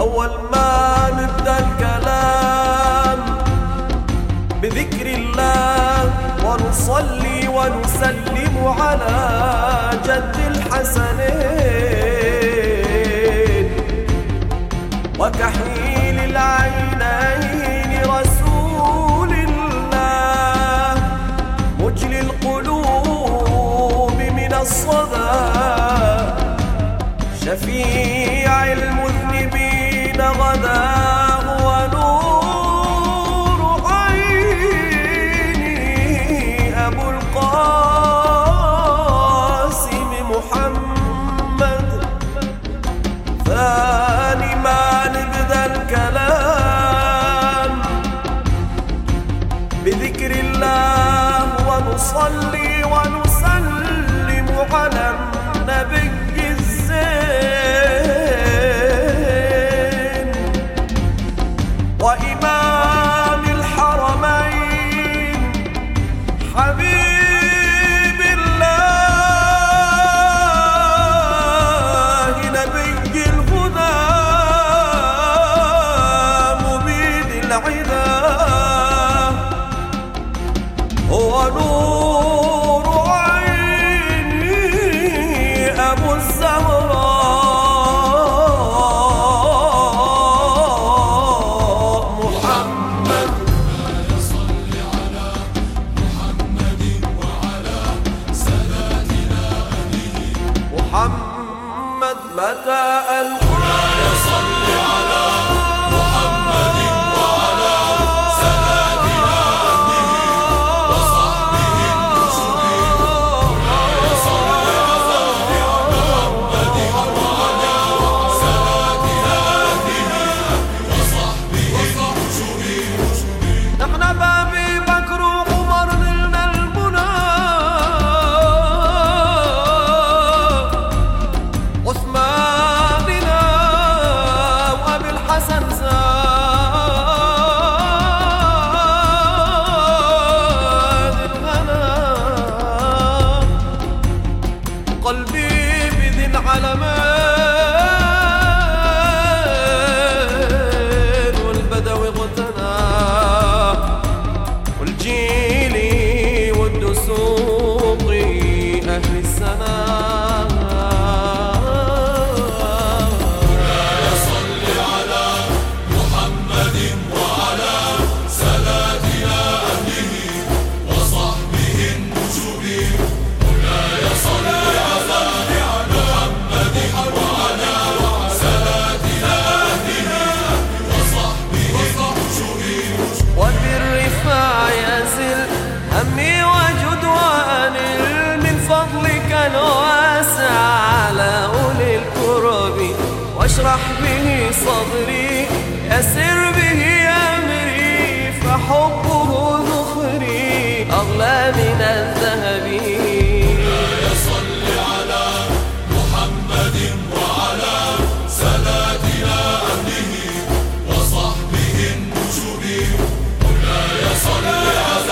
أول ما نبدأ الكلام بذكر الله ونصلي ونسلم على جد الحسنين وكحيل العينين رسول الله مجلي القلوب من الصدى شفيع المذنبين غدا ونور عيني أبو القاسم محمد. ثاني ما نبدأ الكلام بذكر الله ونصلي ونسلم على النبي وإمام الحرمين حبيب الله نبي الهدى مبيد العدا هو نور عيني أبو الزهراء محمد. متى القرآن صل على محمد وعلى ساداتنا أهله وصحبه المرسلين. مولاي صل على محمد وعلى ساداتنا أهله وصحبه المرسلين. نحن بأبي بكر وعمر نلنا المنى عثماننا وأبي الحسن زاد الهنا قلبي بذي العلمين والبدوي اغتنى والجيلي والدسوقي أهل السنة. همي وجد وأنل من فضلك الواسع على أولي الكرب واشرح به صدري يسر به أمري فحبه ذخري أغلى من الذهب. صل على محمد وعلى ساداتنا أهله وصحبه النجب. مولاي صل على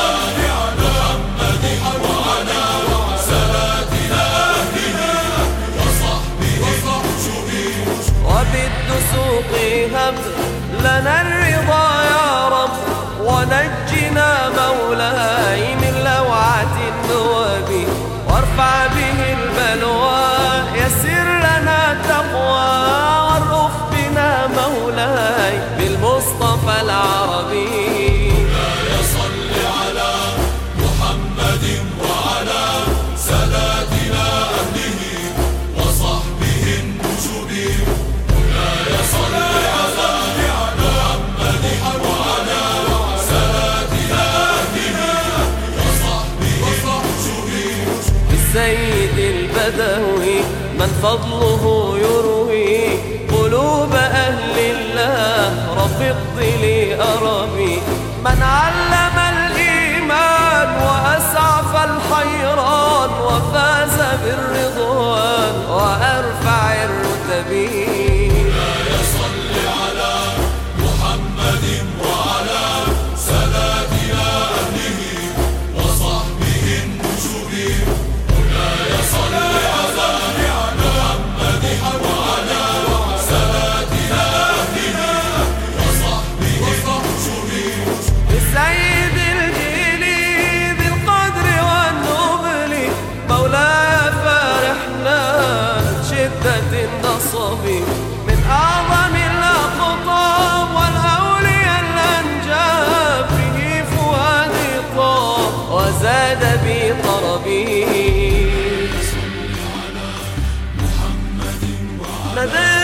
وبالدسوق هب لنا الرضا يا رب ونجنا مولاي من لوعة النواب وارفع به البلوى يسر لنا تقوى وارف بنا مولاي بالمصطفى العربي. صل على محمد وعلى ساداتنا أهله وصحبه النجب. مولاي صل على محمد وعلى ساداتنا أهله وصحبه النجب. بالسيد البدوي من فضله يروي قلوب أهل الله رفق لي أربي من علم الإيمان وأسعف الحيران وفاز بالرضوان وأرفع الرتب. صل على محمد وعلى ساداتنا أهله وصحبه النجب. مولاي صل على محمد وعلى ساداتنا أهله ناديت